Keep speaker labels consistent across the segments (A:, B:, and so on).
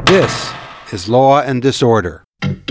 A: This is Law and Disorder.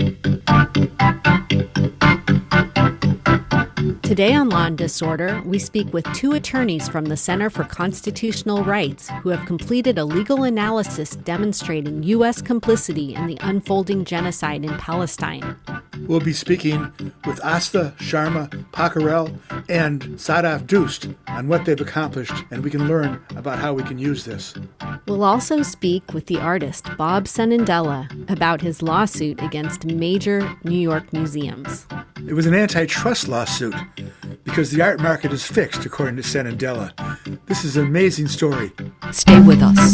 B: Today on Law and Disorder, we speak with two attorneys from the Center for Constitutional Rights who have completed a legal analysis demonstrating U.S. complicity in the unfolding genocide in Palestine.
C: We'll be speaking with Asta Sharma Pokharel and Sadaf Doust on what they've accomplished, and we can learn about how we can use this.
B: We'll also speak with the artist Bob Sanandela about his lawsuit against major New York museums.
C: It was an antitrust lawsuit because the art market is fixed, according to Sanandela. This is an amazing story.
B: Stay with us.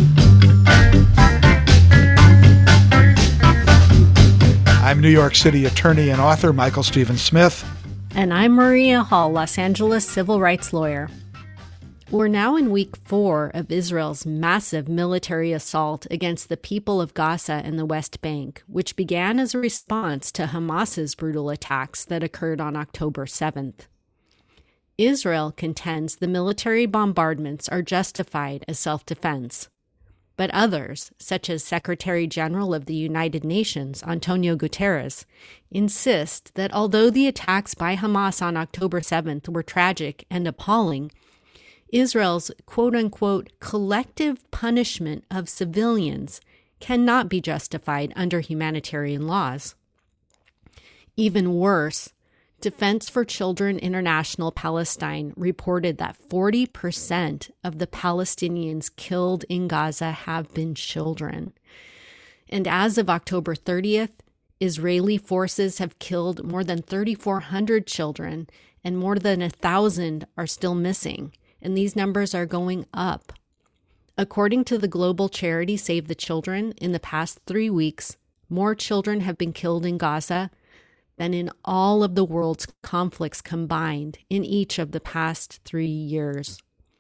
C: I'm New York City attorney and author Michael Stephen Smith.
B: And I'm Maria Hall, Los Angeles civil rights lawyer. We're now in week 4 of Israel's massive military assault against the people of Gaza and the West Bank, which began as a response to Hamas's brutal attacks that occurred on October 7th. Israel contends the military bombardments are justified as self-defense. But others, such as Secretary General of the United Nations, Antonio Guterres, insist that although the attacks by Hamas on October 7th were tragic and appalling, Israel's quote-unquote collective punishment of civilians cannot be justified under humanitarian laws. Even worse, Defense for Children International Palestine reported that 40% of the Palestinians killed in Gaza have been children. And as of October 30th, Israeli forces have killed more than 3,400 children, and more than 1,000 are still missing. And these numbers are going up. According to the global charity Save the Children, in the past 3 weeks, more children have been killed in Gaza than in all of the world's conflicts combined in each of the past 3 years.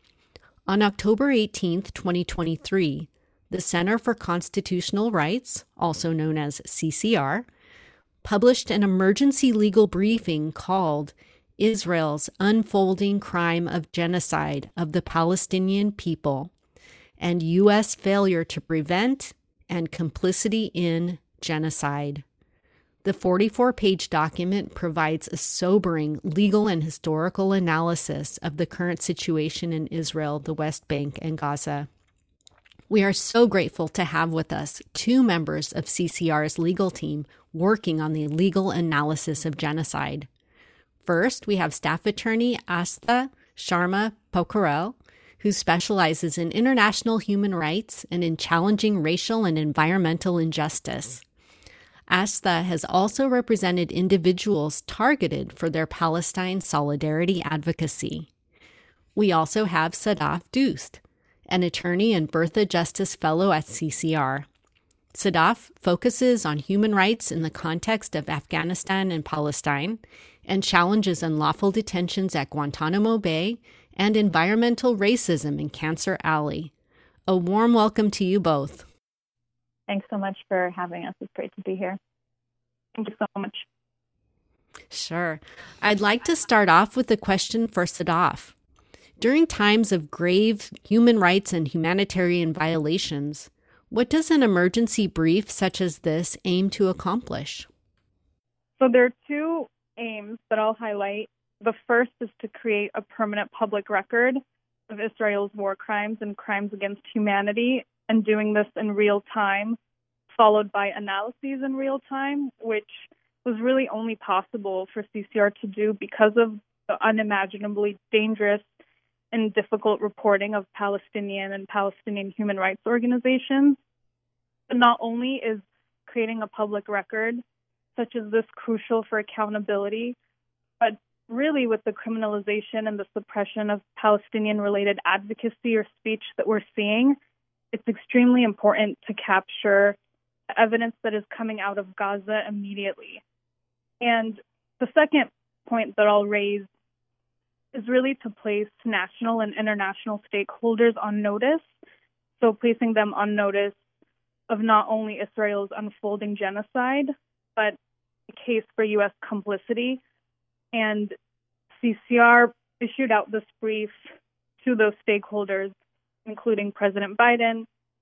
B: On October 18, 2023, the Center for Constitutional Rights, also known as CCR, published an emergency legal briefing called Israel's Unfolding Crime of Genocide of the Palestinian People and U.S. Failure to Prevent and Complicity in Genocide. The 44-page document provides a sobering legal and historical analysis of the current situation in Israel, the West Bank, and Gaza. We are so grateful to have with us two members of CCR's legal team working on the legal analysis of genocide. First, we have staff attorney Asta Sharma Pokharel, who specializes in international human rights and in challenging racial and environmental injustice. Asta has also represented individuals targeted for their Palestine solidarity advocacy. We also have Sadaf Doust, an attorney and Bertha Justice Fellow at CCR. Sadaf focuses on human rights in the context of Afghanistan and Palestine, and challenges unlawful detentions at Guantanamo Bay and environmental racism in Cancer Alley. A warm welcome to you both.
D: Thanks so much for having us. It's great to be here. Thank you so much.
B: Sure. I'd like to start off with a question for Sadaf. During times of grave human rights and humanitarian violations, what does an emergency brief such as this aim to accomplish?
D: So there are two aims that I'll highlight. The first is to create a permanent public record of Israel's war crimes and crimes against humanity, and doing this in real time, followed by analyses in real time, which was really only possible for CCR to do because of the unimaginably dangerous and difficult reporting of Palestinian and Palestinian human rights organizations. But not only is creating a public record such as this crucial for accountability, but really with the criminalization and the suppression of Palestinian-related advocacy or speech that we're seeing, it's extremely important to capture evidence that is coming out of Gaza immediately. And the second point that I'll raise is really to place national and international stakeholders on notice. So placing them on notice of not only Israel's unfolding genocide, but a case for U.S. complicity. And CCR issued out this brief to those stakeholders, including President Biden,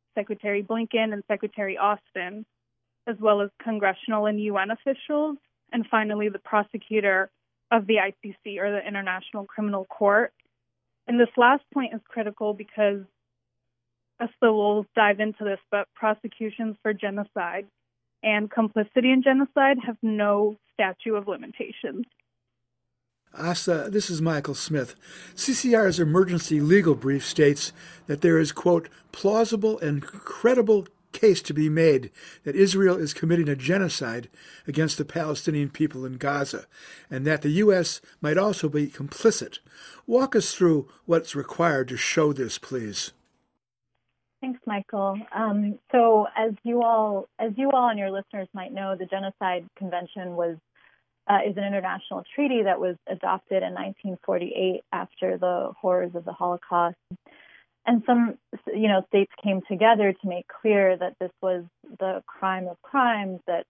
D: Secretary Blinken and Secretary Austin, as well as congressional and UN officials, and finally the prosecutor of the ICC, or the International Criminal Court. And this last point is critical because, so we'll dive into this, but prosecutions for genocide and complicity in genocide have no statute of limitations.
C: Asta, this is Michael Smith. CCR's emergency legal brief states that there is, quote, plausible and credible case to be made that Israel is committing a genocide against the Palestinian people in Gaza, and that the U.S. might also be complicit. Walk us through what's required to show this, please.
E: Thanks, Michael. So as you all and your listeners might know, the Genocide Convention is an international treaty that was adopted in 1948 after the horrors of the Holocaust. And some, states came together to make clear that this was the crime of crimes, that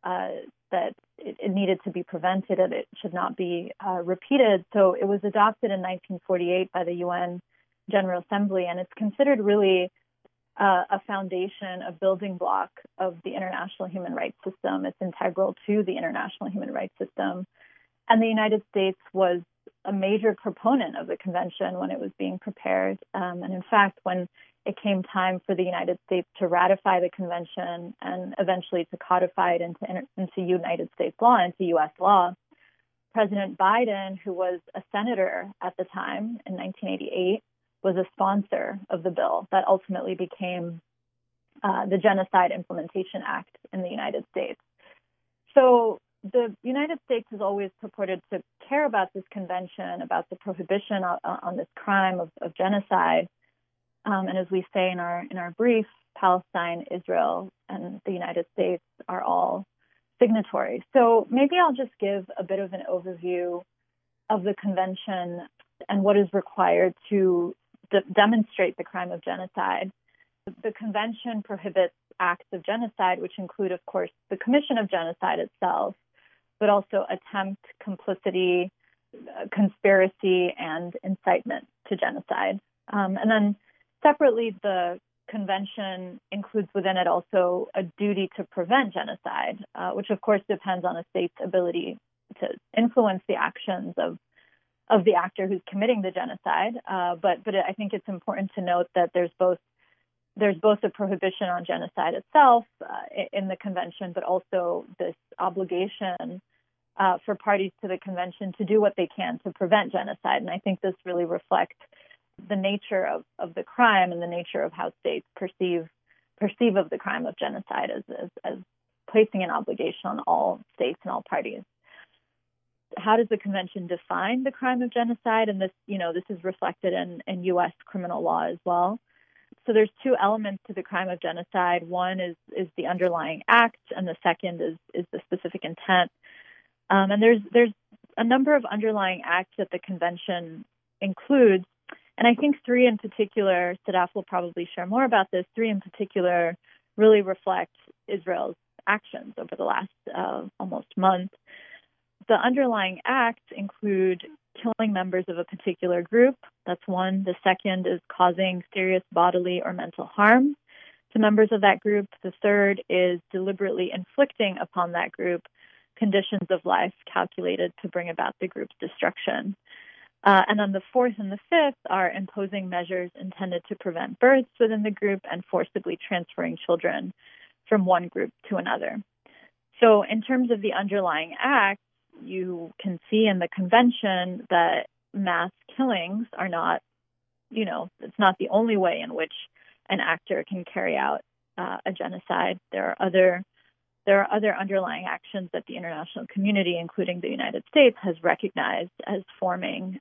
E: it needed to be prevented, and it should not be repeated. So it was adopted in 1948 by the UN General Assembly, and it's considered really a foundation, a building block of the international human rights system. It's integral to the international human rights system. And the United States was a major proponent of the convention when it was being prepared. And in fact, when it came time for the United States to ratify the convention and eventually to codify it into United States law, into U.S. law, President Biden, who was a senator at the time in 1988, was a sponsor of the bill that ultimately became the Genocide Implementation Act in the United States. So the United States has always purported to care about this convention, about the prohibition on this crime of genocide. And as we say in our brief, Palestine, Israel, and the United States are all signatories. So maybe I'll just give a bit of an overview of the convention and what is required to demonstrate the crime of genocide. The convention prohibits acts of genocide, which include, of course, the commission of genocide itself, but also attempt, complicity, conspiracy, and incitement to genocide. And then separately, the convention includes within it also a duty to prevent genocide, which of course depends on a state's ability to influence the actions of the actor who's committing the genocide. But I think it's important to note that there's both a prohibition on genocide itself in the convention, but also this obligation for parties to the convention to do what they can to prevent genocide. And I think this really reflects the nature of the crime and the nature of how states perceive of the crime of genocide as placing an obligation on all states and all parties. How does the convention define the crime of genocide? And this is reflected in U.S. criminal law as well. So there's two elements to the crime of genocide. One is the underlying act, and the second is the specific intent. And there's a number of underlying acts that the convention includes, and I think three in particular, Sadaf will probably share more about this, three in particular really reflect Israel's actions over the last almost month. The underlying acts include killing members of a particular group. That's one. The second is causing serious bodily or mental harm to members of that group. The third is deliberately inflicting upon that group conditions of life calculated to bring about the group's destruction. And then the fourth and the fifth are imposing measures intended to prevent births within the group and forcibly transferring children from one group to another. So in terms of the underlying acts, you can see in the convention that mass killings are not, it's not the only way in which an actor can carry out a genocide. There are other underlying actions that the international community, including the United States, has recognized as forming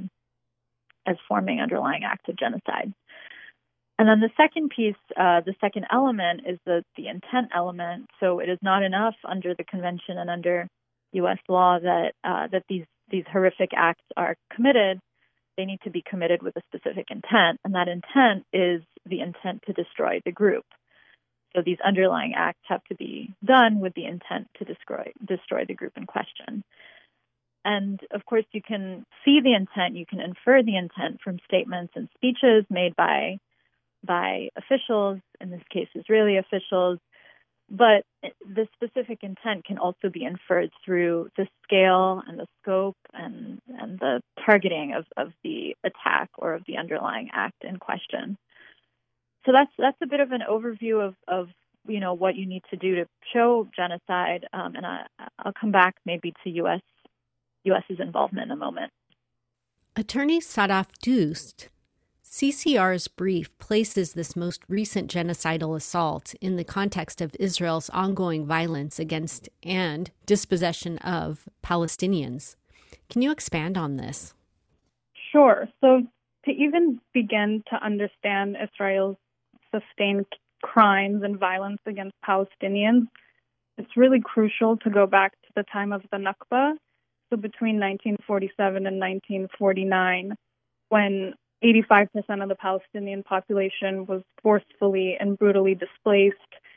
E: underlying acts of genocide. And then the second piece, the second element is the intent element. So it is not enough under the convention and under U.S. law that these horrific acts are committed. They need to be committed with a specific intent, and that intent is the intent to destroy the group. So these underlying acts have to be done with the intent to destroy the group in question. And of course, you can see the intent, you can infer the intent from statements and speeches made by by officials, in this case Israeli officials, but the specific intent can also be inferred through the scale and the scope and the targeting of the attack or of the underlying act in question. So that's a bit of an overview of what you need to do to show genocide, and I'll come back maybe to U.S.'s involvement in a moment.
B: Attorney Sadaf Dust, CCR's brief places this most recent genocidal assault in the context of Israel's ongoing violence against and dispossession of Palestinians. Can you expand on this?
D: Sure. So to even begin to understand Israel's sustained crimes and violence against Palestinians, it's really crucial to go back to the time of the Nakba, so between 1947 and 1949, when 85% of the Palestinian population was forcefully and brutally displaced.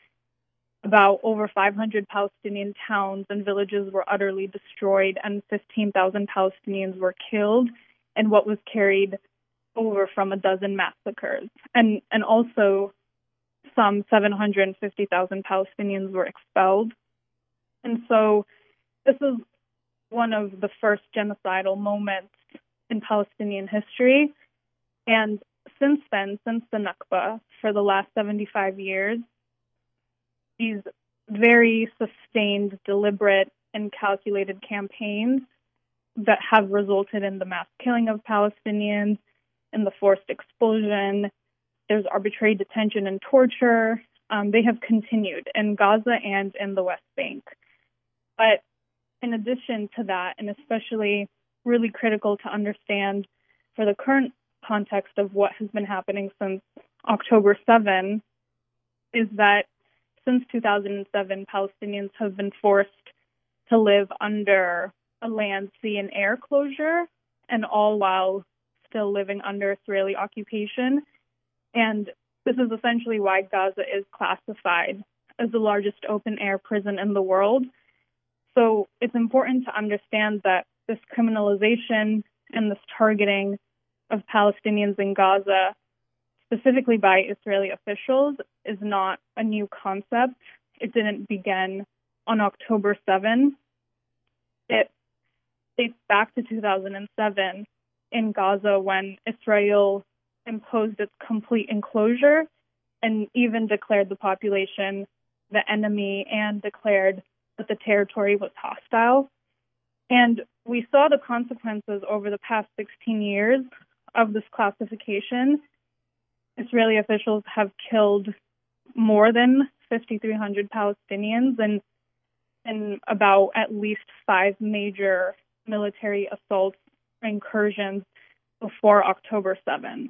D: About over 500 Palestinian towns and villages were utterly destroyed, and 15,000 Palestinians were killed, and what was carried over from a dozen massacres. And also some 750,000 Palestinians were expelled. And so this is one of the first genocidal moments in Palestinian history. And since then, since the Nakba, for the last 75 years, these very sustained, deliberate, and calculated campaigns that have resulted in the mass killing of Palestinians and the forced expulsion, there's arbitrary detention and torture, they have continued in Gaza and in the West Bank. But in addition to that, and especially really critical to understand for the current context of what has been happening since October 7, is that since 2007, Palestinians have been forced to live under a land, sea, and air closure, and all while still living under Israeli occupation. And this is essentially why Gaza is classified as the largest open-air prison in the world. So it's important to understand that this criminalization and this targeting of Palestinians in Gaza, specifically by Israeli officials, is not a new concept. It didn't begin on October 7. It dates back to 2007 in Gaza, when Israel imposed its complete enclosure and even declared the population the enemy and declared that the territory was hostile. And we saw the consequences over the past 16 years of this classification. Israeli officials have killed more than 5,300 Palestinians in about at least 5 major military assaults or incursions before October 7.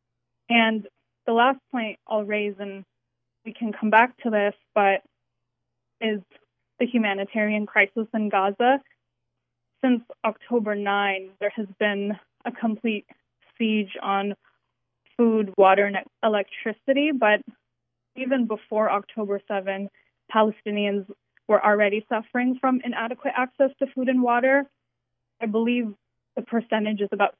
D: And the last point I'll raise, and we can come back to this, but is the humanitarian crisis in Gaza. Since October 9, there has been a complete siege on food, water, and electricity. But even before October 7, Palestinians were already suffering from inadequate access to food and water. I believe the percentage is about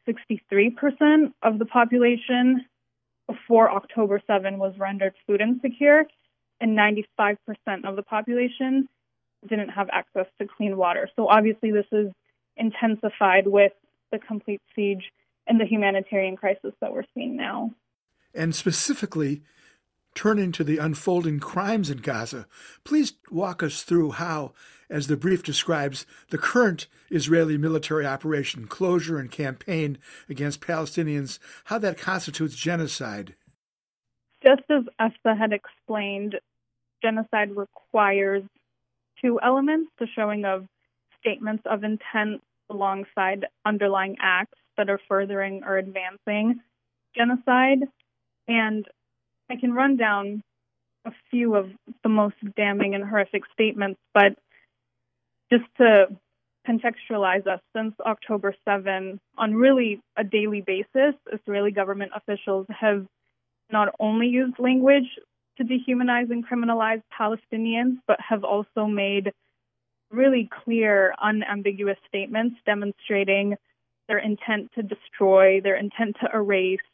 D: 63% of the population before October 7 was rendered food insecure, and 95% of the population didn't have access to clean water. So obviously this is intensified with the complete siege and the humanitarian crisis that we're seeing now.
C: And specifically, turning to the unfolding crimes in Gaza, please walk us through how, as the brief describes, the current Israeli military operation, closure, and campaign against Palestinians, how that constitutes genocide.
D: Just as Efsa had explained, genocide requires 2 elements: the showing of statements of intent alongside underlying acts that are furthering or advancing genocide. And I can run down a few of the most damning and horrific statements, but just to contextualize us, since October 7, on really a daily basis, Israeli government officials have not only used language to dehumanize and criminalize Palestinians, but have also made really clear, unambiguous statements demonstrating their intent to destroy, their intent to erase,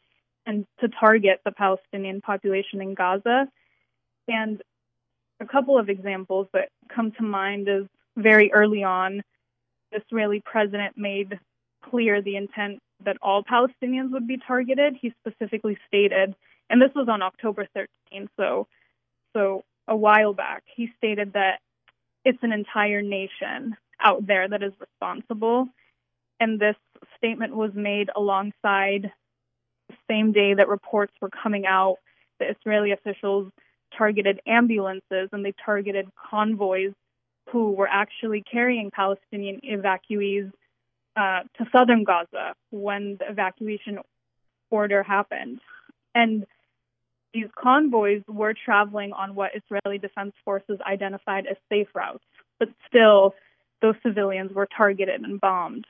D: and to target the Palestinian population in Gaza. And a couple of examples that come to mind is very early on, the Israeli president made clear the intent that all Palestinians would be targeted. He specifically stated, and this was on October 13th, so a while back, he stated that it's an entire nation out there that is responsible. And this statement was made alongside the same day that reports were coming out that Israeli officials targeted ambulances and they targeted convoys who were actually carrying Palestinian evacuees to southern Gaza when the evacuation order happened. And these convoys were traveling on what Israeli Defense Forces identified as safe routes, but still those civilians were targeted and bombed.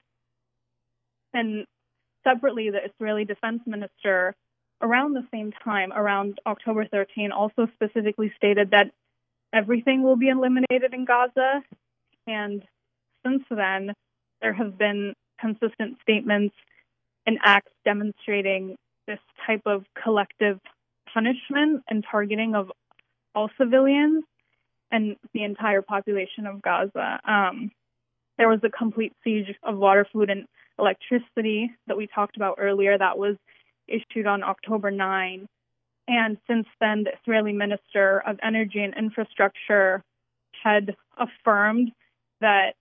D: And separately, the Israeli Defense Minister, around the same time, around October 13, also specifically stated that everything will be eliminated in Gaza. And since then, there have been consistent statements and acts demonstrating this type of collective punishment and targeting of all civilians and the entire population of Gaza. There was a complete siege of water, food, and electricity that we talked about earlier that was issued on October 9. And since then, the Israeli Minister of Energy and Infrastructure had affirmed that,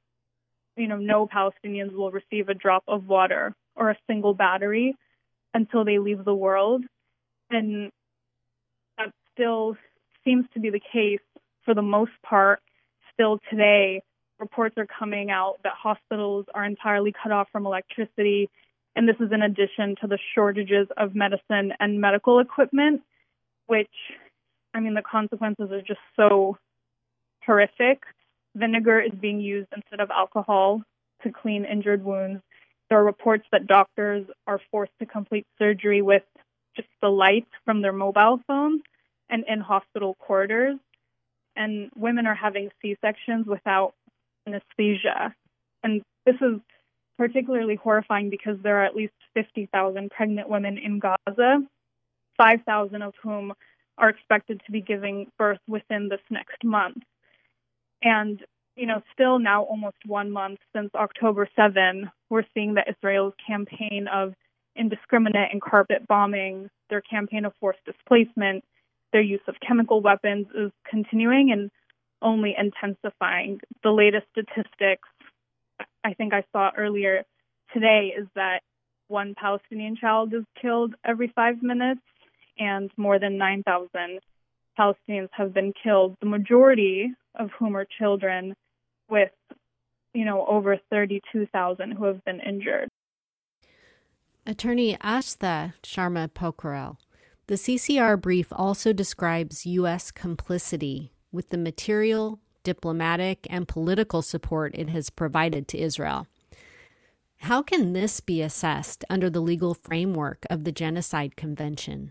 D: no Palestinians will receive a drop of water or a single battery until they leave the world. And that still seems to be the case for the most part. Still today, reports are coming out that hospitals are entirely cut off from electricity. And this is in addition to the shortages of medicine and medical equipment, which, the consequences are just so horrific. Vinegar is being used instead of alcohol to clean injured wounds. There are reports that doctors are forced to complete surgery with just the light from their mobile phones and in hospital corridors. And women are having C-sections without anesthesia. And this is particularly horrifying because there are at least 50,000 pregnant women in Gaza, 5,000 of whom are expected to be giving birth within this next month. And, still now almost 1 month since October 7, we're seeing that Israel's campaign of indiscriminate and carpet bombing, their campaign of forced displacement, their use of chemical weapons is continuing and only intensifying. The latest statistics I think I saw earlier today is that one Palestinian child is killed every 5 minutes, and more than 9,000 Palestinians have been killed, the majority of whom are children, with, over 32,000 who have been injured.
B: Attorney Astha Sharma Pokharel, the CCR brief also describes U.S. complicity with the material, diplomatic, and political support it has provided to Israel. How can this be assessed under the legal framework of the Genocide Convention?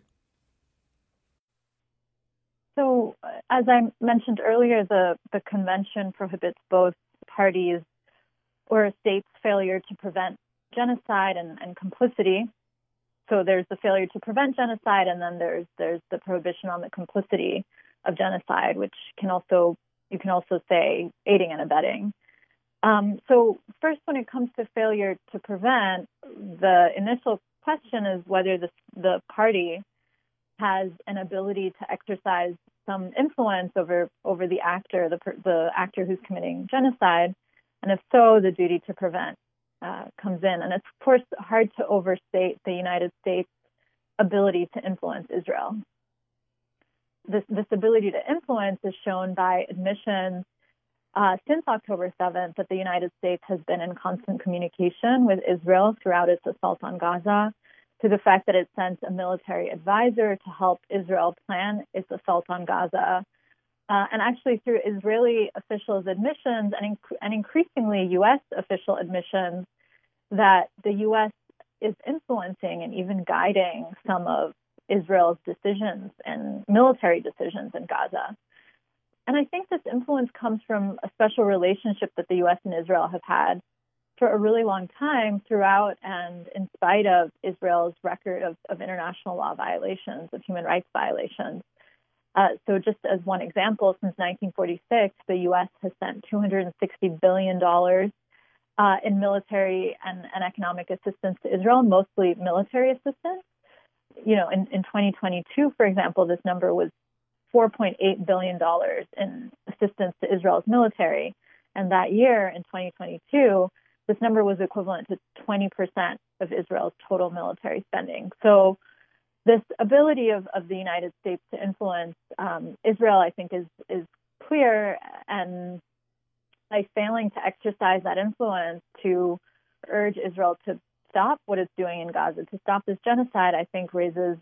E: So, as I mentioned earlier, the convention prohibits both parties or a state's failure to prevent genocide and complicity. So there's the failure to prevent genocide, and then there's the prohibition on the complicity of genocide, which you can also say aiding and abetting. So first, when it comes to failure to prevent, the initial question is whether the party has an ability to exercise some influence over the actor, the actor who's committing genocide, and if so, the duty to prevent comes in. And it's, of course, hard to overstate the United States' ability to influence Israel. This ability to influence is shown by admissions since October 7th that the United States has been in constant communication with Israel throughout its assault on Gaza, to the fact that it sent a military advisor to help Israel plan its assault on Gaza. And actually through Israeli officials' admissions and increasingly U.S. official admissions, that the U.S. is influencing and even guiding some of Israel's decisions and military decisions in Gaza. And I think this influence comes from a special relationship that the U.S. and Israel have had for a really long time throughout and in spite of Israel's record of international law violations, of human rights violations. So just as one example, since 1946, the U.S. has sent $260 billion in military and economic assistance to Israel, mostly military assistance. In 2022, for example, this number was $4.8 billion in assistance to Israel's military. And that year, in 2022, this number was equivalent to 20% of Israel's total military spending. So this ability of the United States to influence Israel, I think, is clear. And by failing to exercise that influence to urge Israel to stop what it's doing in Gaza, to stop this genocide, I think raises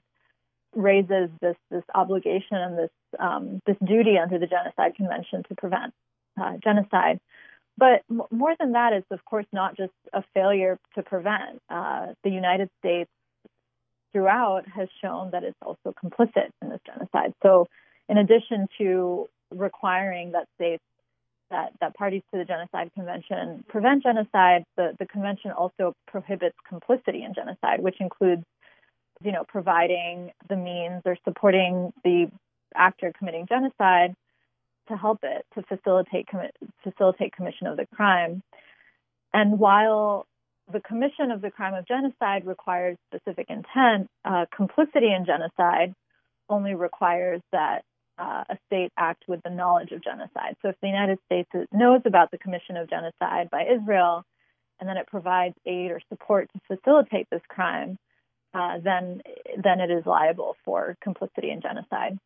E: this obligation and this duty under the Genocide Convention to prevent genocide. But more than that, it's of course not just a failure to prevent. The United States throughout has shown that it's also complicit in this genocide. So in addition to requiring that states that parties to the Genocide Convention prevent genocide, the convention also prohibits complicity in genocide, which includes, providing the means or supporting the actor committing genocide to help it, to facilitate commission of the crime. And while the commission of the crime of genocide requires specific intent, complicity in genocide only requires that a state act with the knowledge of genocide. So if the United States knows about the commission of genocide by Israel, and then it provides aid or support to facilitate this crime, then it is liable for complicity in genocide.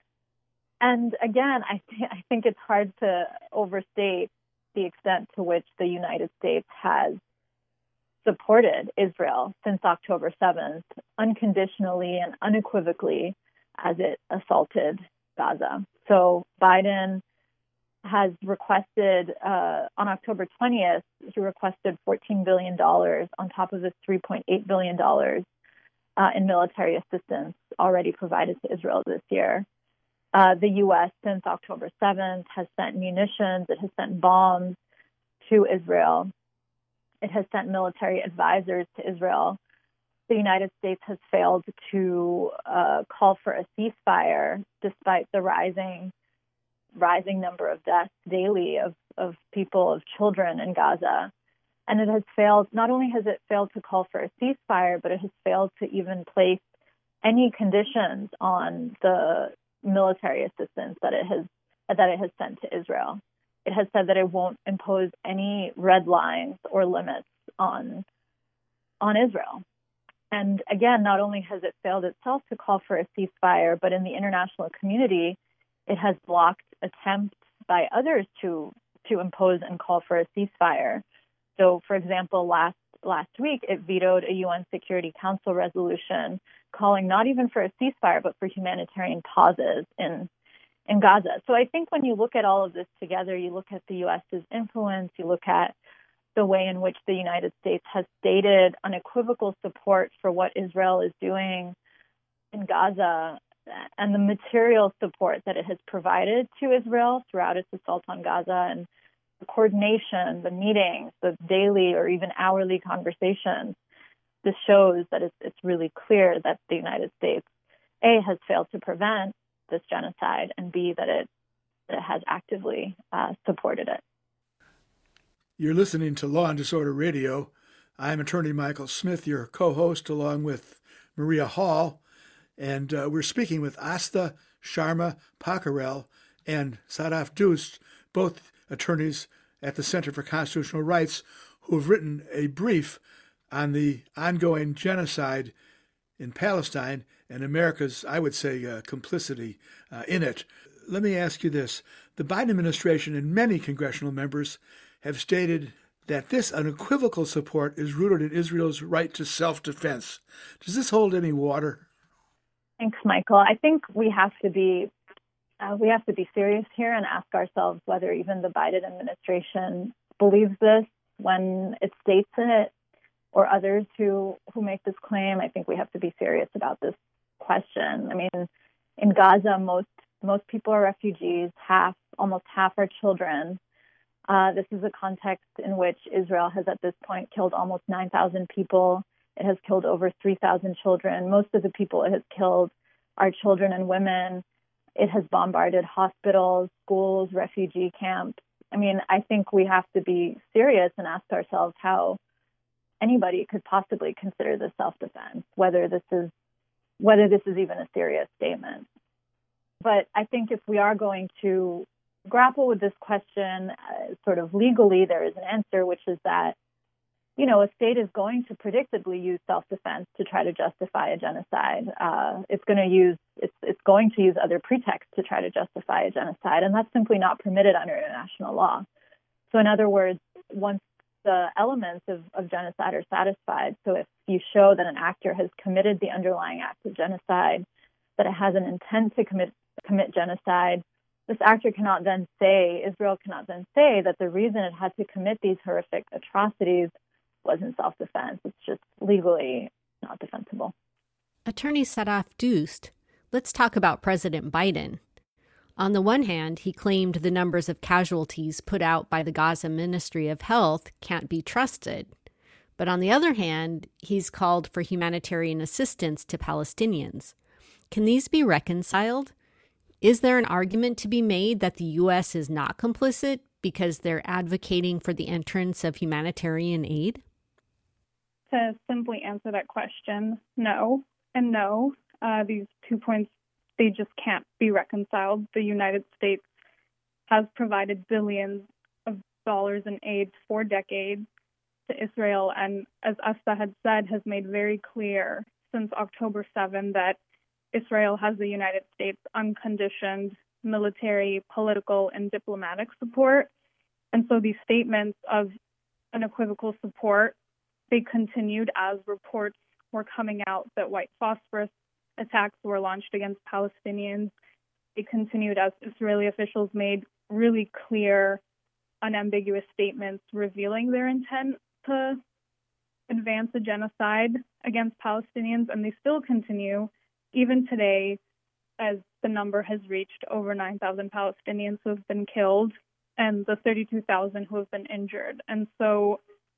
E: And again, I think it's hard to overstate the extent to which the United States has supported Israel since October 7th, unconditionally and unequivocally, as it assaulted Gaza. So Biden has requested, on October 20th, he requested $14 billion on top of the $3.8 billion in military assistance already provided to Israel this year. The U.S., since October 7th, has sent munitions, it has sent bombs to Israel. It has sent military advisors to Israel. The United States has failed to call for a ceasefire despite the rising number of deaths daily of people, of children in Gaza. And it has failed, not only has it failed to call for a ceasefire, but it has failed to even place any conditions on the military assistance that it has sent to Israel. It has said that it won't impose any red lines or limits on Israel. And again, not only has it failed itself to call for a ceasefire, but in the international community, it has blocked attempts by others to impose and call for a ceasefire. So, for example, last week, it vetoed a UN Security Council resolution calling not even for a ceasefire, but for humanitarian pauses in Gaza. So I think when you look at all of this together, you look at the U.S.'s influence, you look at the way in which the United States has stated unequivocal support for what Israel is doing in Gaza, and the material support that it has provided to Israel throughout its assault on Gaza, and the coordination, the meetings, the daily or even hourly conversations. This shows that it's really clear that the United States, A, has failed to prevent this genocide, and B, that it has actively supported it.
C: You're listening to Law and Disorder Radio. I'm attorney Michael Smith, your co-host, along with Maria Hall, and we're speaking with Asta Sharma Pokharel and Sadaf Doust, both attorneys at the Center for Constitutional Rights, who have written a brief on the ongoing genocide in Palestine and America's, I would say, complicity in it. Let me ask you this. The Biden administration and many congressional members have stated that this unequivocal support is rooted in Israel's right to self-defense. Does this hold any water?
E: Thanks, Michael. I think we have to be serious here and ask ourselves whether even the Biden administration believes this when it states it, or others who make this claim. I think we have to be serious about this question. I mean, in Gaza, most people are refugees. Almost half are children. This is a context in which Israel has at this point killed almost 9,000 people. It has killed over 3,000 children. Most of the people it has killed are children and women. It has bombarded hospitals, schools, refugee camps. I mean, I think we have to be serious and ask ourselves how anybody could possibly consider this self-defense, whether this is even a serious statement. But I think if we are going to grapple with this question sort of legally, there is an answer, which is that, you know, a state is going to predictably use self-defense to try to justify a genocide. It's going to use other pretexts to try to justify a genocide, and that's simply not permitted under international law. So in other words, once the elements of genocide are satisfied, so if you show that an actor has committed the underlying act of genocide, that it has an intent to commit genocide, this actor Israel cannot then say that the reason it had to commit these horrific atrocities was in self-defense. It's just legally not defensible.
B: Attorney Saraf Doust, let's talk about President Biden. On the one hand, he claimed the numbers of casualties put out by the Gaza Ministry of Health can't be trusted. But on the other hand, he's called for humanitarian assistance to Palestinians. Can these be reconciled? Is there an argument to be made that the U.S. is not complicit because they're advocating for the entrance of humanitarian aid?
D: To simply answer that question, no and no. These 2 points, they just can't be reconciled. The United States has provided billions of dollars in aid for decades to Israel, and as Asta had said, has made very clear since October 7 that Israel has the United States' unconditioned military, political, and diplomatic support. And so these statements of unequivocal support, they continued as reports were coming out that white phosphorus attacks were launched against Palestinians. They continued as Israeli officials made really clear, unambiguous statements revealing their intent to advance a genocide against Palestinians, and they still continue even today, as the number has reached over 9,000 Palestinians who have been killed and the 32,000 who have been injured. And so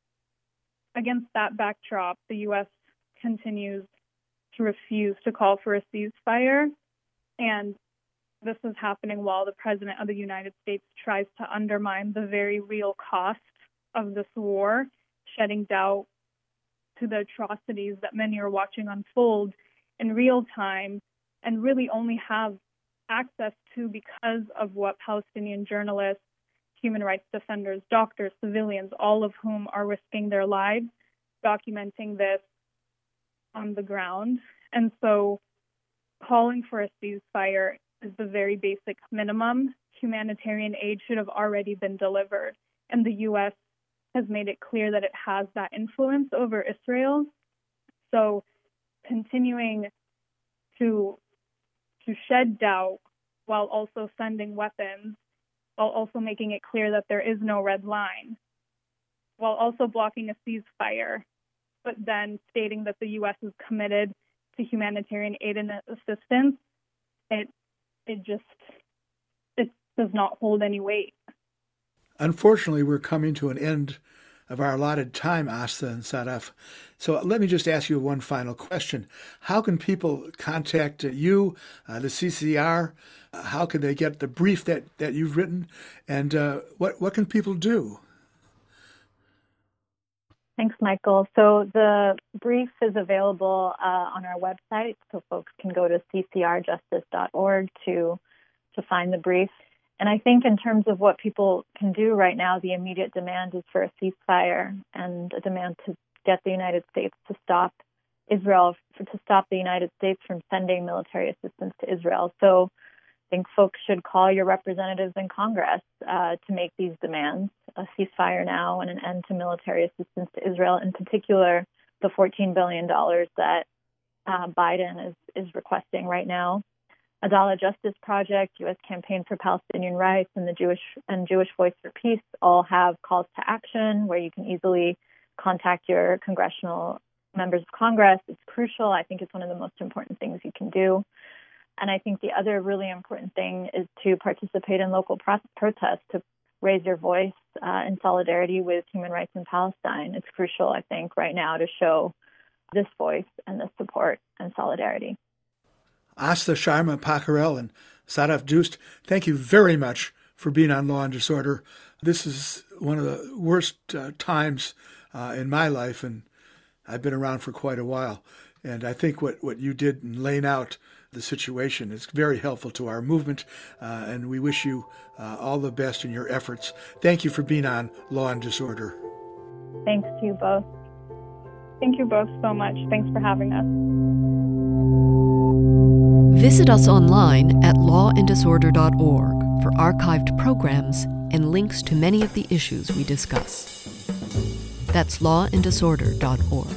D: against that backdrop, the U.S. continues to refuse to call for a ceasefire. And this is happening while the President of the United States tries to undermine the very real cost of this war, shedding doubt to the atrocities that many are watching unfold in real time and really only have access to because of what Palestinian journalists, human rights defenders, doctors, civilians, all of whom are risking their lives documenting this on the ground. And so calling for a ceasefire is the very basic minimum. Humanitarian aid should have already been delivered. And the U.S. has made it clear that it has that influence over Israel. So continuing to shed doubt while also sending weapons, while also making it clear that there is no red line, while also blocking a ceasefire, but then stating that the U.S. is committed to humanitarian aid and assistance, it does not hold any weight.
C: Unfortunately, we're coming to an end of our allotted time, Asta and Saraf. So let me just ask you one final question. How can people contact you, the CCR? How can they get the brief that you've written? And what can people do?
E: Thanks, Michael. So the brief is available on our website, so folks can go to ccrjustice.org to find the brief. And I think in terms of what people can do right now, the immediate demand is for a ceasefire and a demand to get the United States to stop Israel, to stop the United States from sending military assistance to Israel. So I think folks should call your representatives in Congress to make these demands, a ceasefire now and an end to military assistance to Israel, in particular the $14 billion that Biden is requesting right now. Adala Justice Project, U.S. Campaign for Palestinian Rights, and the Jewish Voice for Peace all have calls to action where you can easily contact your congressional members of Congress. It's crucial. I think it's one of the most important things you can do. And I think the other really important thing is to participate in local protests, to raise your voice in solidarity with human rights in Palestine. It's crucial, I think, right now to show this voice and this support and solidarity.
C: Asta Sharma Pakarel and Sadaf Dust, thank you very much for being on Law and Disorder. This is one of the worst times in my life, and I've been around for quite a while. And I think what you did in laying out the situation is very helpful to our movement, and we wish you all the best in your efforts. Thank you for being on Law and Disorder.
E: Thanks to you both.
D: Thank you both so much. Thanks for having us.
B: Visit us online at lawanddisorder.org for archived programs and links to many of the issues we discuss. That's lawanddisorder.org.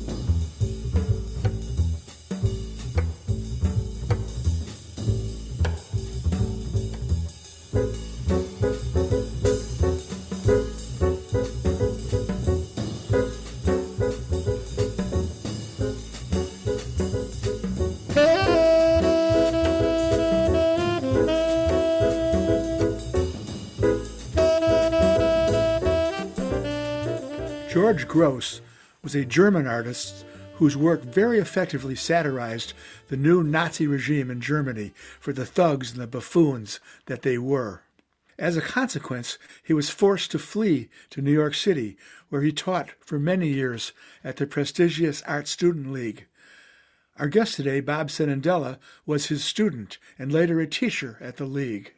C: George Grosz was a German artist whose work very effectively satirized the new Nazi regime in Germany for the thugs and the buffoons that they were. As a consequence, he was forced to flee to New York City, where he taught for many years at the prestigious Art Student League. Our guest today, Bob Cenandela, was his student and later a teacher at the League.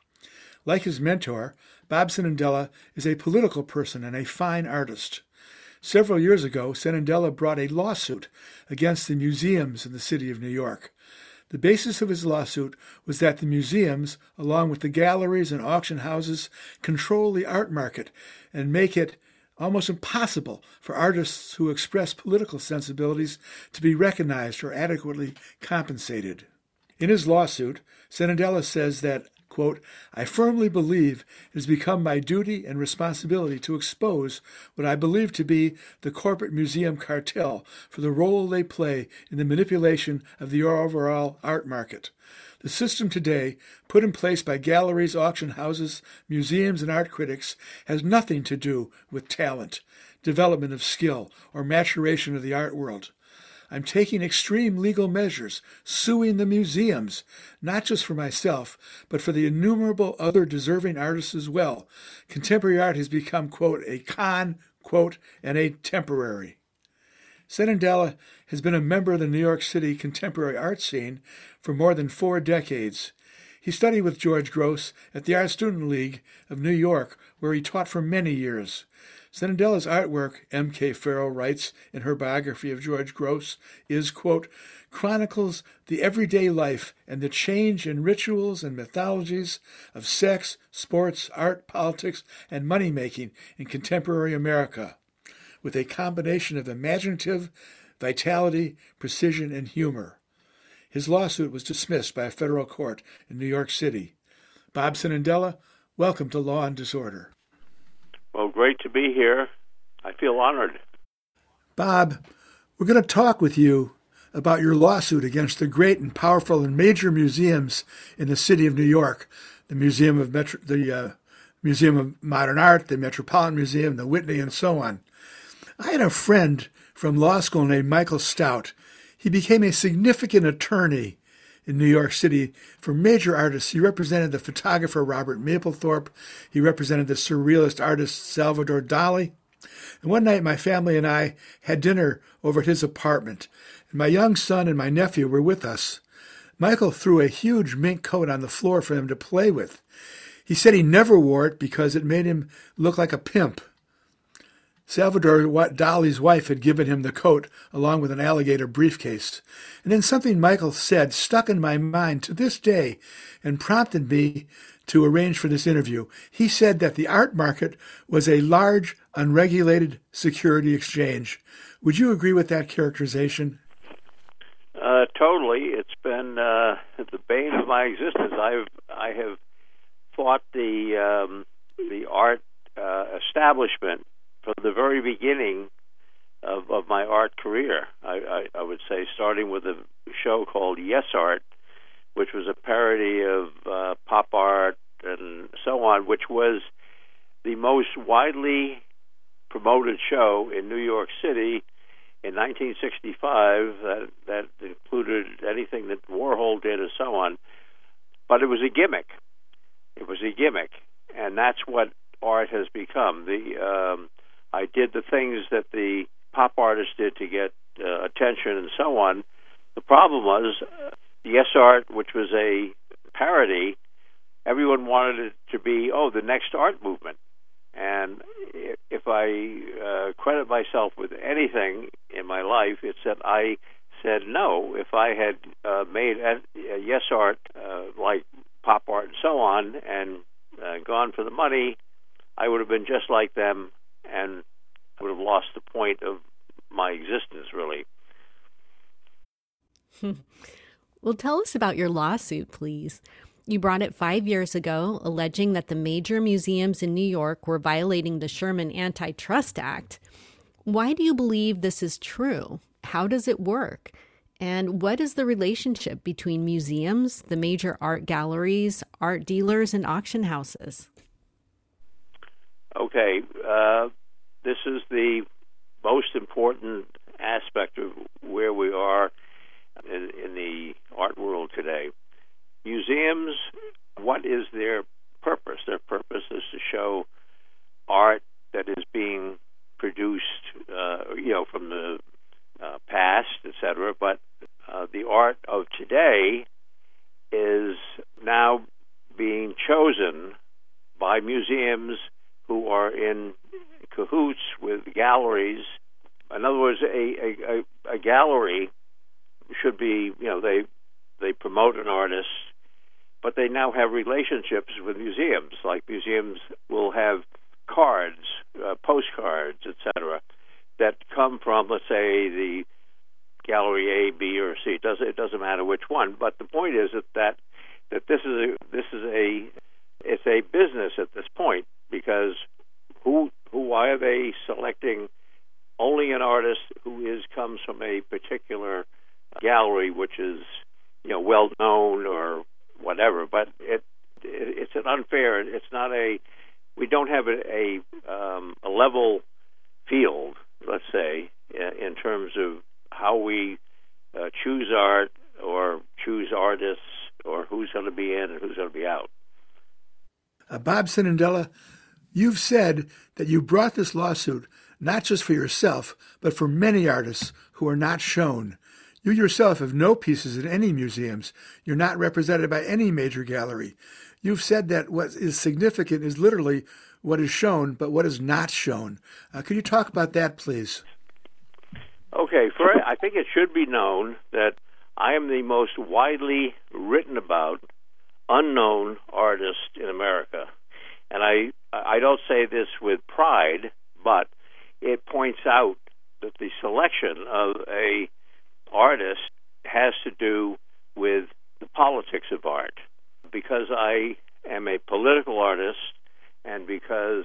C: Like his mentor, Bob Cenandela is a political person and a fine artist. Several years ago, Cenandela brought a lawsuit against the museums in the city of New York. The basis of his lawsuit was that the museums, along with the galleries and auction houses, control the art market and make it almost impossible for artists who express political sensibilities to be recognized or adequately compensated. In his lawsuit, Cenandela says that, quote, I firmly believe it has become my duty and responsibility to expose what I believe to be the corporate museum cartel for the role they play in the manipulation of the overall art market. The system today, put in place by galleries, auction houses, museums, and art critics, has nothing to do with talent, development of skill, or maturation of the art world. I'm taking extreme legal measures, suing the museums, not just for myself, but for the innumerable other deserving artists as well. Contemporary art has become, quote, a con, quote, and a temporary. Cenandela has been a member of the New York City contemporary art scene for more than 4 decades. He studied with George Grosz at the Art Student League of New York, where he taught for many years. Cenandela's artwork, M.K. Farrell writes in her biography of George Grosz, is, quote, chronicles the everyday life and the change in rituals and mythologies of sex, sports, art, politics, and money-making in contemporary America, with a combination of imaginative, vitality, precision, and humor. His lawsuit was dismissed by a federal court in New York City. Bob Cenandela, welcome to Law and Disorder.
F: Well, great to be here. I feel honored.
C: Bob, we're going to talk with you about your lawsuit against the great and powerful and major museums in the city of New York, the Museum of Modern Art, the Metropolitan Museum, the Whitney, and so on. I had a friend from law school named Michael Stout. He became a significant attorney in New York City for major artists. He represented the photographer Robert Mapplethorpe. He represented the surrealist artist Salvador Dali. And one night my family and I had dinner over at his apartment, and my young son and my nephew were with us. Michael threw a huge mink coat on the floor for them to play with. He said he never wore it because it made him look like a pimp. Salvador Dali's wife had given him the coat along with an alligator briefcase. And then something Michael said stuck in my mind to this day and prompted me to arrange for this interview. He said that the art market was a large, unregulated security exchange. Would you agree with that characterization?
F: Totally. It's been the bane of my existence. I have fought the art establishment from the very beginning of my art career. I would say starting with a show called Yes Art, which was a parody of pop art and so on, which was the most widely promoted show in New York City in 1965 that included anything that Warhol did and so on. But it was a gimmick. It was a gimmick, and that's what art has become. I did the things that the pop artists did to get attention and so on. The problem was the S-Art, which was a parody, everyone wanted it to be, the next art movement. And if I credit myself with anything in my life, it's that I said no. If I had made yes art like pop art and so on and gone for the money, I would have been just like them and would have lost the point of my existence, really.
B: Well, tell us about your lawsuit, please. You brought it 5 years ago, alleging that the major museums in New York were violating the Sherman Antitrust Act. Why do you believe this is true? How does it work? And what is the relationship between museums, the major art galleries, art dealers, and auction houses?
F: Okay, this is the most important aspect of where we are in the art world today. Museums, what is their purpose? Their purpose is to show art that is being produced, from the past, etc. But the art of today is now being chosen by museums who are in cahoots with galleries. In other words, a gallery should be, they promote an artist, but they now have relationships with museums. Like museums will have cards, postcards, etc., that come from, let's say, the gallery A, B, or C. It doesn't matter which one. But the point is that this is a business at this point, because why are they selecting only an artist who comes from a particular gallery, which is well known or whatever? But it's an unfair. It's not we don't have a level field, let's say, in terms of how we choose art or choose artists or who's going to be in and who's going to be out.
C: Bob Sinandella, you've said that you brought this lawsuit not just for yourself, but for many artists who are not shown. You yourself have no pieces in any museums. You're not represented by any major gallery. You've said that what is significant is literally what is shown, but what is not shown. Could you talk about that, please?
F: Okay. I think it should be known that I am the most widely written about unknown artist in America. And I don't say this with pride, but it points out that the selection of a artist has to do with the politics of art. Because I am a political artist, and because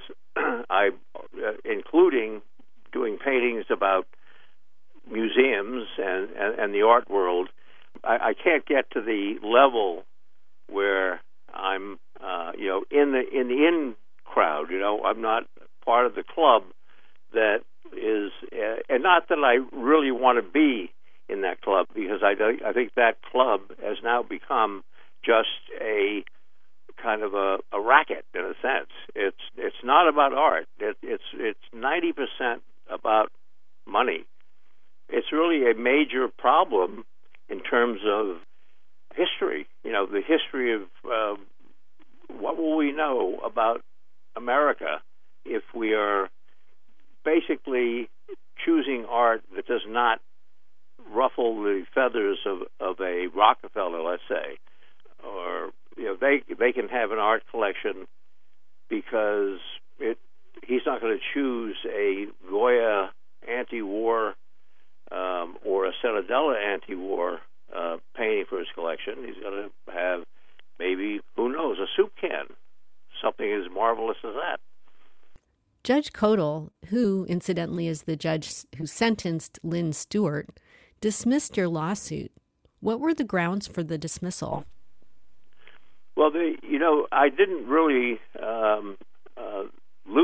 F: including doing paintings about museums and the art world, I can't get to the level where I'm in the in crowd. I'm not part of the club that is, and not that I really want to be in that club, because I think that club has now become just a kind of a racket in a sense. It's not about art. It's 90% about money. It's really a major problem in terms of history. The history of what will we know about America if we are basically choosing art that does not ruffle the feathers of a Rockefeller, let's say, or they can have an art collection because he's not going to choose a Goya anti-war or a Sinandella anti-war painting for his collection. He's going to have maybe, who knows, a soup can, something as marvelous as that.
B: Judge Kodal, who incidentally is the judge who sentenced Lynn Stewart, dismissed your lawsuit. What were the grounds for the dismissal?
F: Well, I didn't really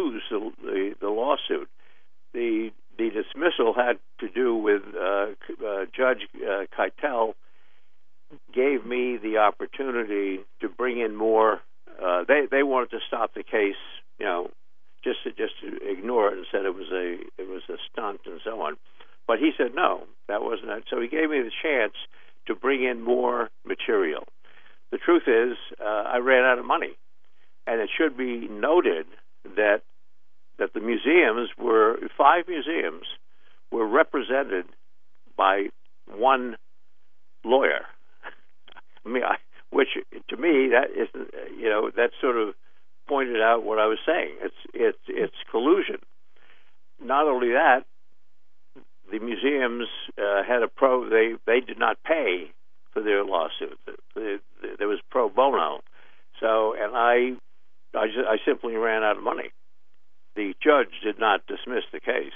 F: they wanted to stop the case, just to ignore it and said it was a stunt and so on. But he said no, that wasn't it. So he gave me the chance to bring in more material. The truth is, I ran out of money, and it should be noted that the museums were 5 museums were represented by one lawyer. I mean, which to me that isn't, that sort of pointed out what I was saying. It's collusion. Not only that, the museums had they did not pay for their lawsuit. There was pro bono. So, and I simply ran out of money. The judge did not dismiss the case.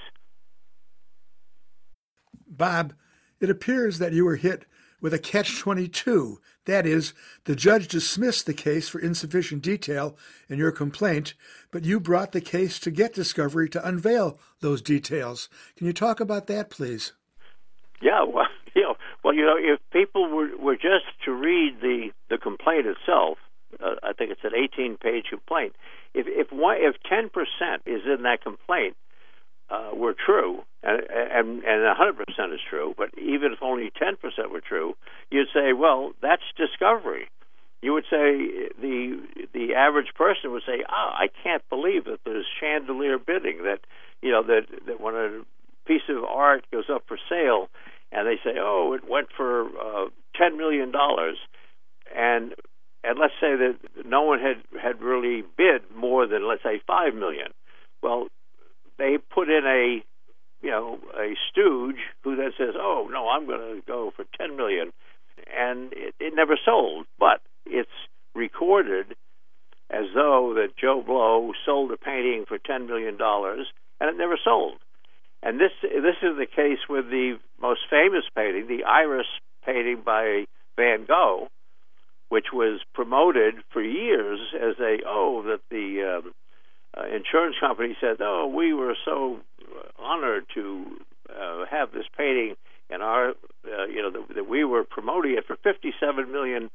C: Bob, it appears that you were hit with a catch-22. That is, the judge dismissed the case for insufficient detail in your complaint, but you brought the case to get Discovery to unveil those details. Can you talk about that, please?
F: Yeah, well, if people were just to read the complaint itself, I think it's an 18-page complaint. If 10% is in that complaint were true, and 100% is true, but even if only 10% were true, you'd say, well, that's discovery. You would say the average person would say, I can't believe that there's chandelier bidding, that that when a piece of art goes up for sale, and they say, it went for $10 million, and let's say that no one had really bid more than, let's say, $5 million. Well, they put in a stooge who then says, no, I'm going to go for $10 million, and it never sold, but it's recorded as though that Joe Blow sold a painting for $10 million, and it never sold. And this is the case with the most famous painting, the Iris painting by Van Gogh, which was promoted for years as that the insurance company said, we were so honored to have this painting in our, that we were promoting it for $57,900,000.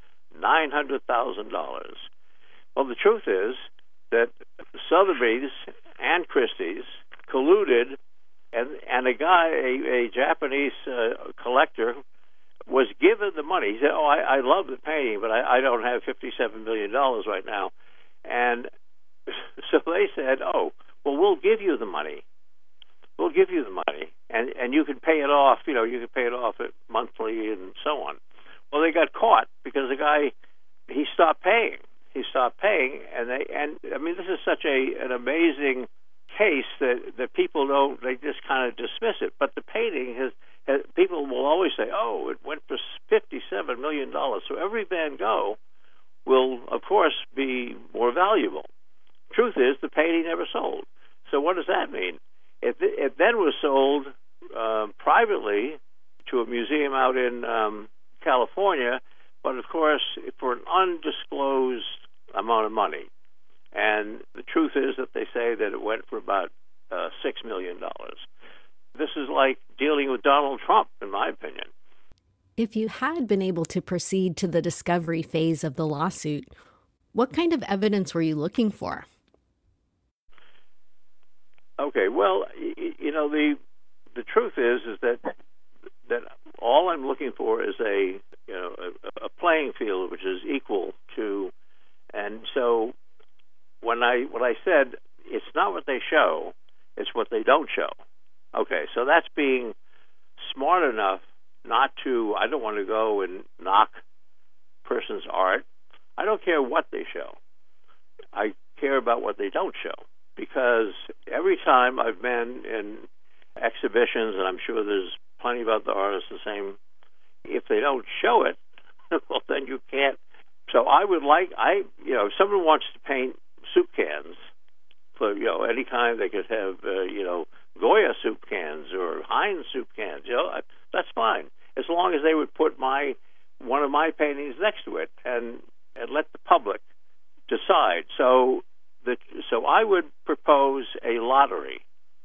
F: Well, the truth is that Sotheby's and Christie's colluded, and a Japanese collector was given the money. He said, I love the painting, but I don't have $57 million right now. And so they said, well, we'll give you the money. We'll give you the money, and you can pay it off. You can pay it off monthly and so on. Well, they got caught because the guy, he stopped paying. And I mean, this is such an amazing case that people don't. They just kind of dismiss it. But the painting has people will always say, it went for $57 million. So every Van Gogh will, of course, be more valuable. Truth is, the painting never sold. So what does that mean? It then was sold privately to a museum out in California, but of course for an undisclosed amount of money. And the truth is that they say that it went for about $6 million. This is like dealing with Donald Trump, in my opinion.
B: If you had been able to proceed to the discovery phase of the lawsuit, what kind of evidence were you looking for?
F: Okay, well, the truth is that all I'm looking for is a playing field which is equal to, and so when I said it's not what they show, it's what they don't show. Okay, so that's being smart enough not to. I don't want to go and knock person's art. I don't care what they show. I care about what they don't show. Because every time I've been in exhibitions, and I'm sure there's plenty of other artists the same, if they don't show it, well, then you can't. So I would like, if someone wants to paint soup cans for, any kind, they could have, Goya soup cans or Heinz soup cans, that's fine. As long as they would put one of my paintings next to it and let the public decide. So I would propose a lottery,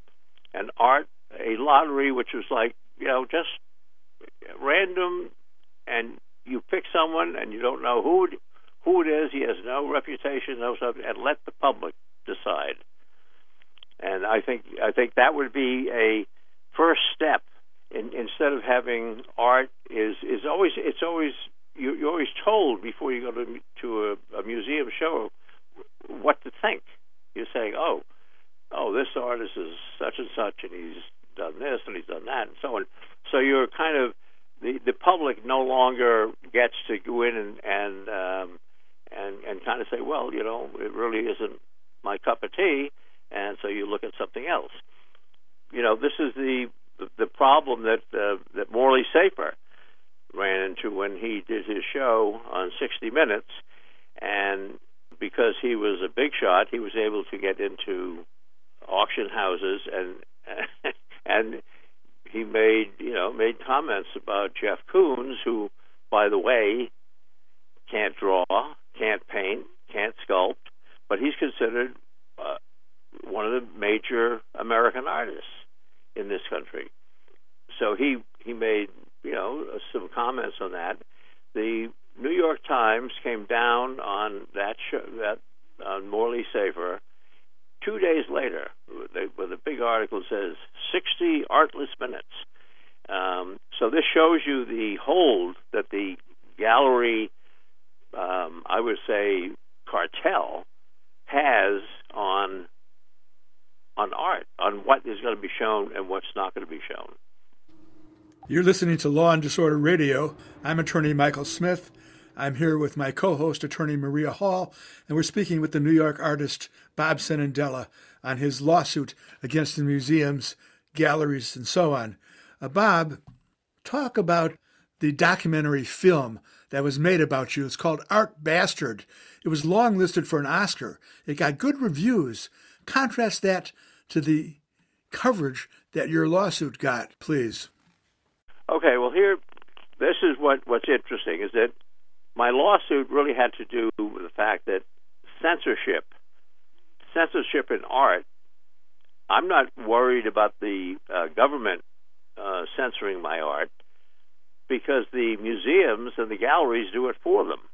F: a lottery which was like, just random, and you pick someone and you don't know who it is. He has no reputation, no subject, and let the public decide. And I think that would be a first step. Instead of having art, you're always told before you go to a museum show what to think. You're saying, oh, this artist is such and such, and he's done this and he's done that, and so on. So you're kind of the public no longer gets to go in and kind of say, well, it really isn't my cup of tea, and so you look at something else. This is the problem that Morley Safer ran into when he did his show on 60 Minutes, and because he was a big shot, he was able to get into auction houses and he made comments about Jeff Koons, who, by the way, can't draw, can't paint, can't sculpt, but he's considered one of the major American artists in this country. So he made some comments on that. The New York Times came down on that show, on Morley Safer 2 days later with a big article that says 60 artless minutes. So this shows you the hold that the gallery, I would say, cartel has on art, on what is going to be shown and what's not going to be shown.
C: You're listening to Law and Disorder Radio. I'm attorney Michael Smith. I'm here with my co-host, attorney Maria Hall, and we're speaking with the New York artist Bob Senendella on his lawsuit against the museums, galleries, and so on. Bob, talk about the documentary film that was made about you. It's called Art Bastard. It was long listed for an Oscar. It got good reviews. Contrast that to the coverage that your lawsuit got, please.
F: Okay, well, this is what's interesting, is that my lawsuit really had to do with the fact that censorship in art, I'm not worried about the government censoring my art, because the museums and the galleries do it for them.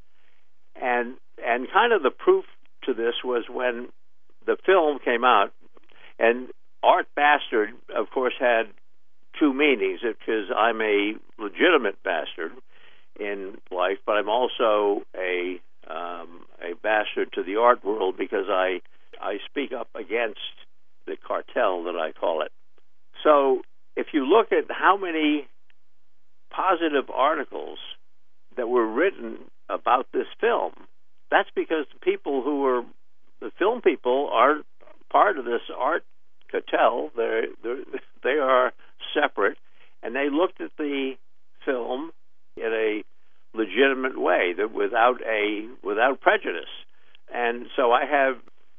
F: And kind of the proof to this was when the film came out, and Art Bastard, of course, had two meanings, because I'm a legitimate bastard in life, but I'm also a bastard to the art world, because I speak up against the cartel, that I call it. So if you look at how many positive articles that were written about this film, that's because the film people aren't part of this art cartel. They are separate, and they looked at the film in a legitimate way, that without prejudice. And so I have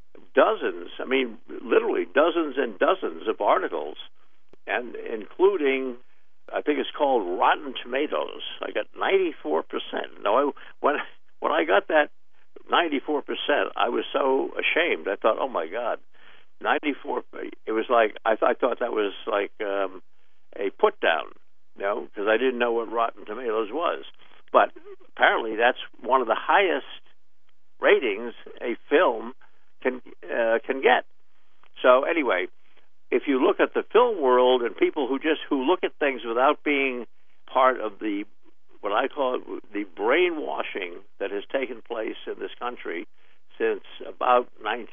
F: literally dozens and dozens of articles, and including, I think it's called Rotten Tomatoes. I got 94%. Now, when I got that 94%, I was so ashamed. I thought, oh my God, 94. It was like I thought that was like a put down, because I didn't know what Rotten Tomatoes was. But apparently, that's one of the highest ratings a film can get. So anyway, if you look at the film world and people who look at things without being part of what I call the brainwashing that has taken place in this country since about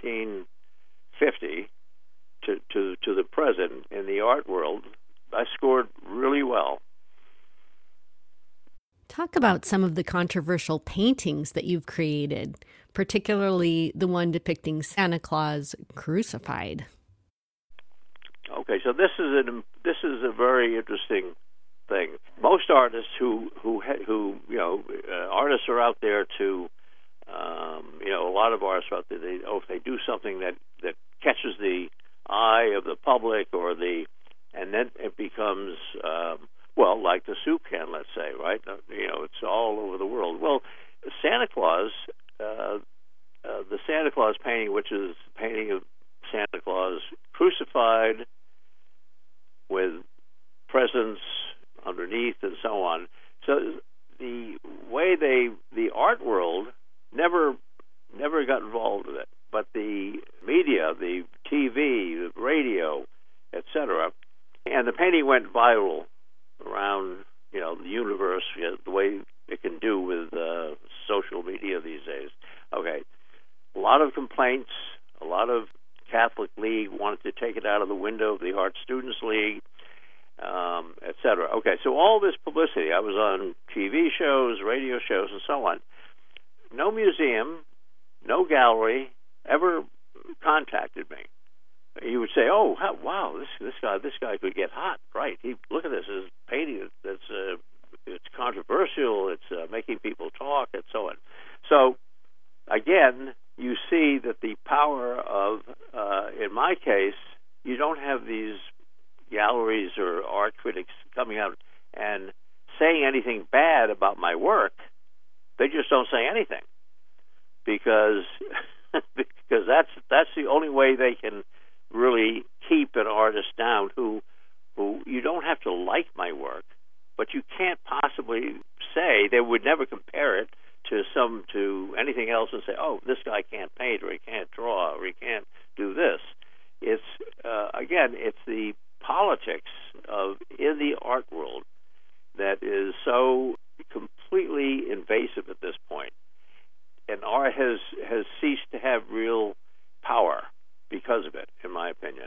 F: 1950 to the present in the art world, I scored really well.
B: Talk about some of the controversial paintings that you've created, particularly the one depicting Santa Claus crucified.
F: Okay, so this is a very interesting thing. Most artists artists are out there to, a lot of artists are out there. If they do something that catches the eye of the public, and then it becomes like the soup can, let's say, right? It's all over the world. Well, Santa Claus, the Santa Claus painting, which is a painting of Santa Claus crucified with presents underneath and so on. So the way the art world never got involved with it. But the media, the TV, the radio, etc., and the painting went viral around, the universe, the way it can do with social media these days. Okay, a lot of complaints, a lot of Catholic League wanted to take it out of the window of the Art Students League, etc. Okay, so all this publicity, I was on TV shows, radio shows, and so on. No museum, no gallery ever contacted me. You would say, "Oh, wow, this guy could get hot, right? Look at this painting. It's controversial. It's making people talk, and so on." So again, you see that the power of, in my case, you don't have these galleries or art critics coming out and saying anything bad about my work. They just don't say anything because that's the only way they can really keep an artist down who you don't have to like my work, but you can't possibly say, they would never compare it to anything else and say, "Oh, this guy can't paint, or he can't draw, or he can't do this." It's again, it's the politics in the art world that is so completely invasive at this point, and art has ceased to have real power because of it, in my opinion.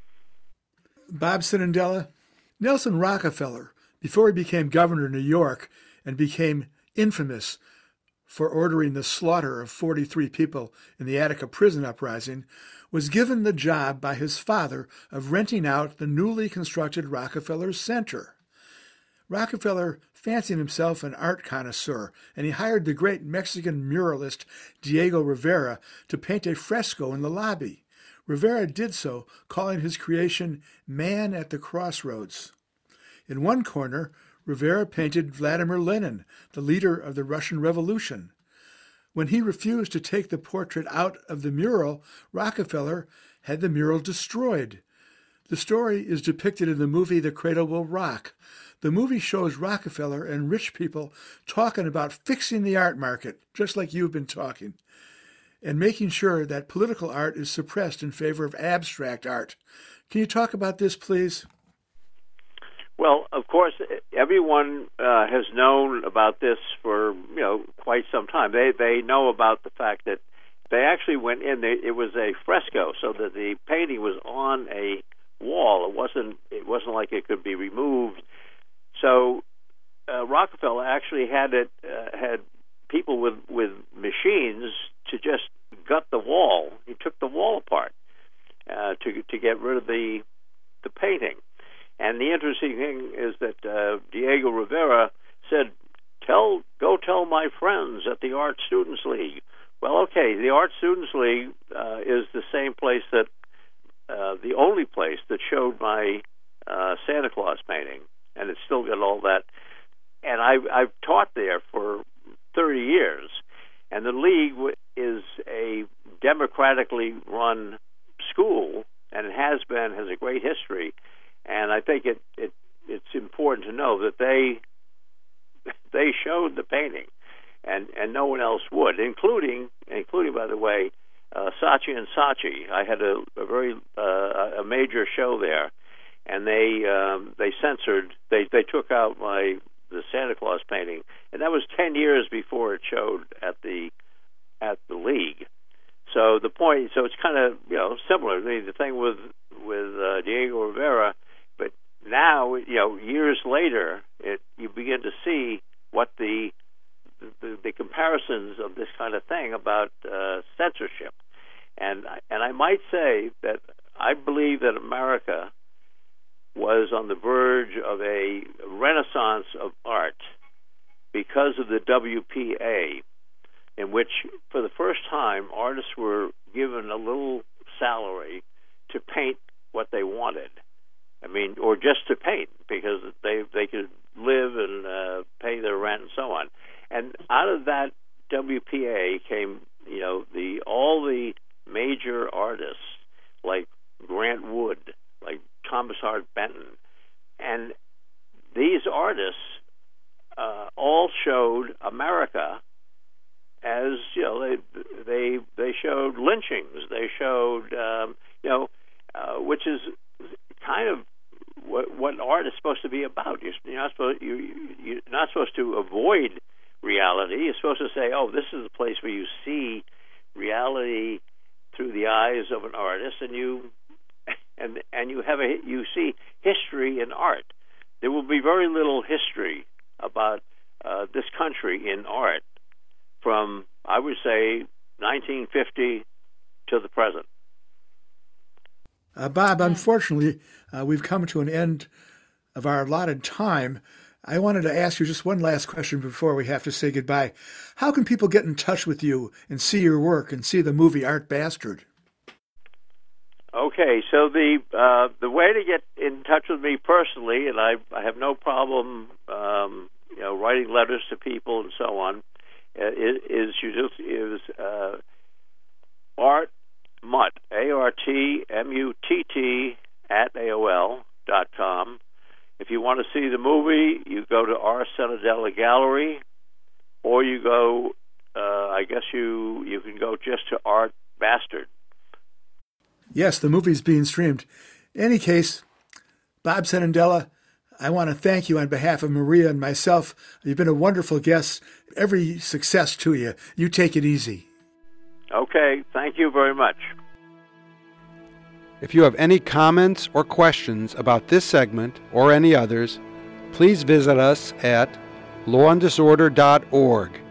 C: Bob Sinandella, Nelson Rockefeller, before he became governor of New York and became infamous for ordering the slaughter of 43 people in the Attica prison uprising, was given the job by his father of renting out the newly constructed Rockefeller Center. Rockefeller fancied himself an art connoisseur, and he hired the great Mexican muralist Diego Rivera to paint a fresco in the lobby. Rivera did so, calling his creation Man at the Crossroads. In one corner, Rivera painted Vladimir Lenin, the leader of the Russian Revolution. When he refused to take the portrait out of the mural, Rockefeller had the mural destroyed. The story is depicted in the movie The Cradle Will Rock. The movie shows Rockefeller and rich people talking about fixing the art market, just like you've been talking, and making sure that political art is suppressed in favor of abstract art. Can you talk about this, please?
F: Well, of course, everyone has known about this for quite some time. They know about the fact that they actually went in. It was a fresco, so that the painting was on a wall. It wasn't like it could be removed. So Rockefeller actually had people with machines to just gut the wall. He took the wall apart to get rid of the painting. And the interesting thing is that Diego Rivera said, "Go tell my friends at the Art Students League." Well, okay, the Art Students League is the same place that the only place that showed my Santa Claus painting, and it's still got all that. And I've taught there for 30 years, and the league is a democratically run school, and it has a great history. And I think it's important to know that they showed the painting, and no one else would, including by the way, Saatchi and Saatchi. I had a very a major show there, and they censored. They took out the Santa Claus painting, and that was 10 years before it showed at the league. So the point, so it's kind of similar. I mean, the thing with Diego Rivera, but now years later, you begin to see what the comparisons of this kind of thing about censorship, and I might say that I believe that America was on the verge of a renaissance of art because of the WPA, in which, for the first time, artists were given a little salary to paint what they wanted. I mean, or just to paint, because they could live and pay their rent and so on. And out of that WPA came, all the major artists like Grant Wood, like Thomas Hart Benton, and these artists all showed America as because they showed lynchings, they showed which is kind of what art is supposed to be about. You're not supposed to avoid reality. You're supposed to say, oh, this is a place where you see reality through the eyes of an artist, and you see history in art. There will be very little history about this country in art from, I would say, 1950 to the present.
C: Bob, unfortunately, we've come to an end of our allotted time. I wanted to ask you just one last question before we have to say goodbye. How can people get in touch with you and see your work and see the movie Art Bastard?
F: Okay, so the way to get in touch with me personally, and I have no problem, writing letters to people and so on, is Art Mutt, ARTMUTT @AOL.com. If you want to see the movie, you go to R. Senadella Gallery, or you go, I guess you can go just to Art Bastard.
C: Yes, the movie's being streamed. In any case, Bob Senadella, I want to thank you on behalf of Maria and myself. You've been a wonderful guest. Every success to you. You take it easy.
F: Okay, thank you very much.
A: If you have any comments or questions about this segment or any others, please visit us at lawanddisorder.org.